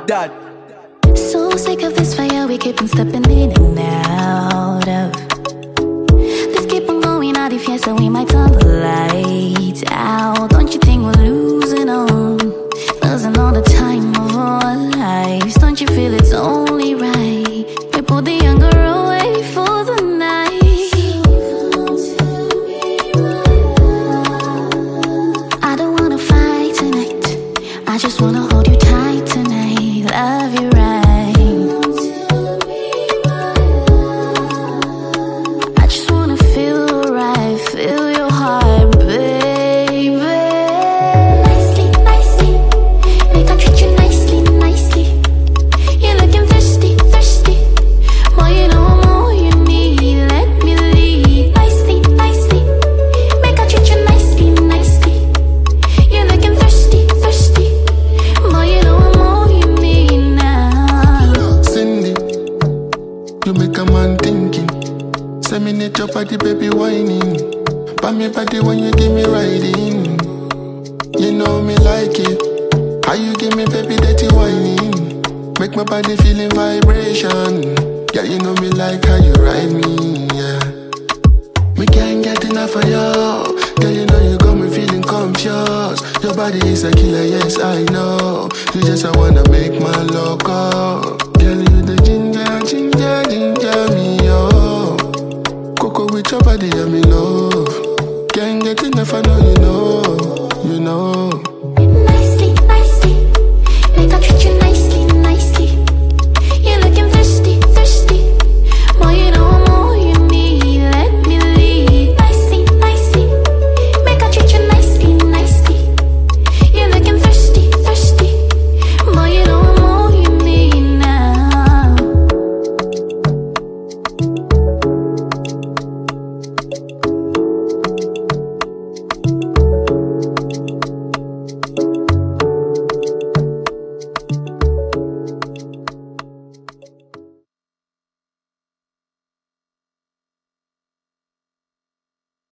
that. So sick of this fire, we keep on stepping in and out of. Let's keep on going out if yes, so we might turn the lights out. Don't you think we're losing on the time of our lives? Don't you feel it's only right we put the younger away for the night? I don't wanna fight tonight, I just wanna hold you tight tonight, love you right. I just wanna feel right, feel your heart, baby. Nicely, nicely, make I treat you nicely, nicely. You're looking thirsty, thirsty. Boy, you know I'm all you need, let me lead. Nicely, nicely, make I treat you nicely, nicely. You're looking thirsty, thirsty. Boy, you know I'm all you need now. Cindy, you make a man thinking. Seminate your body, baby, whining. Buy me body when you give me riding. You know me like it. How you give me, baby, dirty whining. Make my body feeling vibration. Yeah, you know me like how you ride me, yeah. Me can't get enough of you. Girl, you know you got me feeling confused. Your body is a killer, yes, I know. You just wanna make my loco. Girl, you the ginger, ginger, ginger me, oh. Coco with your body, I'm in love. Can't get enough, I know you know.